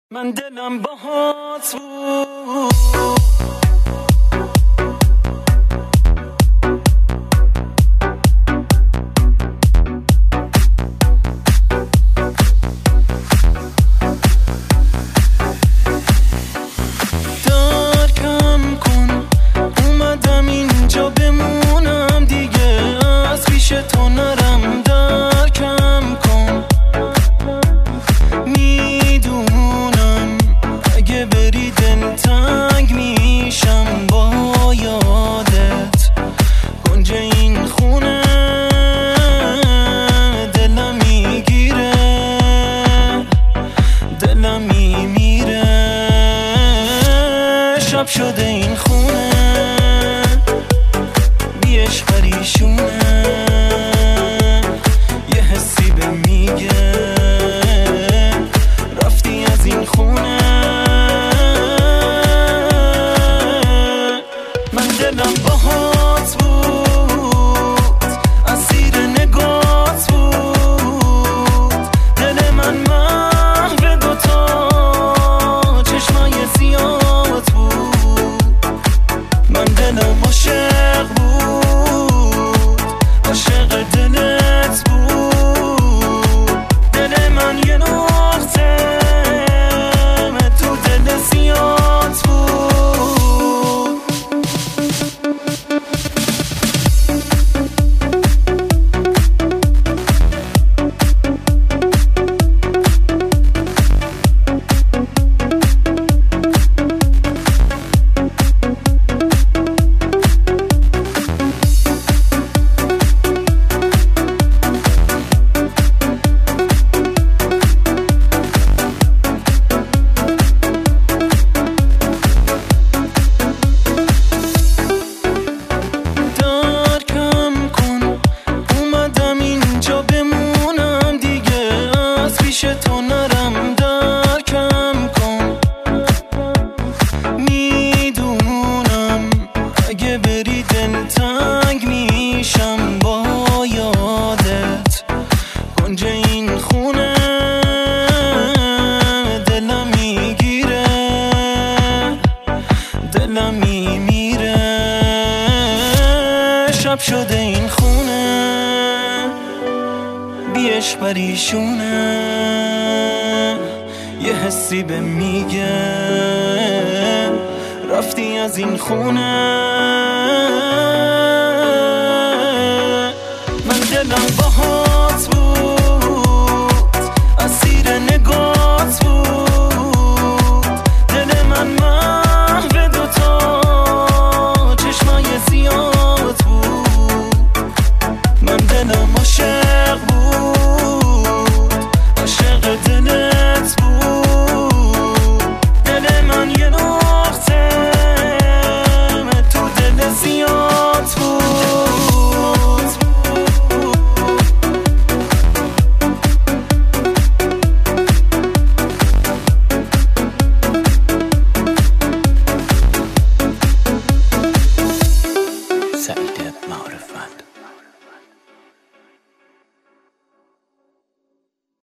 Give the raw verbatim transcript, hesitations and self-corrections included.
من دلم باهات بود درکم کن اومدم اینجا بمونم دیگه از پیش تو نرم درکم کن میدونم اگه بری دل تنگ میشم با یادت گنج این خونه دلم میگیره دلم میمیره شب شده این خونه بیش پریشونه یه حسی به میگه رفتی از این خونه من دلم باهات بود اسیر نگات بود دل من محو دوتا چشمای زیاد بود من دلم عاشق بود عاشق دلت بود دل من یه نقطه تو دل زیاد بود تو نرم درکم کن میدونم اگه بری دل تنگ میشم با یادت گنج این خونه دلم میگیره دلم میمیره شب شده این خونه بیش پریشونه یه حسی به میگه رفتی از این خونه